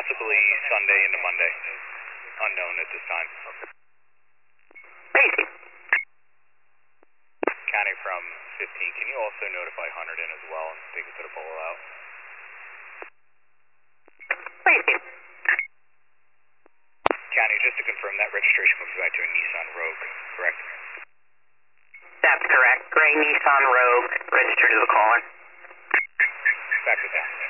Possibly Sunday into Monday. Unknown at this time. Macy. County from 15, can you also notify Hunterdon as well and they can put a polo out? Macy. County, just to confirm, that registration moves back to a Nissan Rogue, correct? That's correct. Gray Nissan Rogue, registered to the caller. Back to that.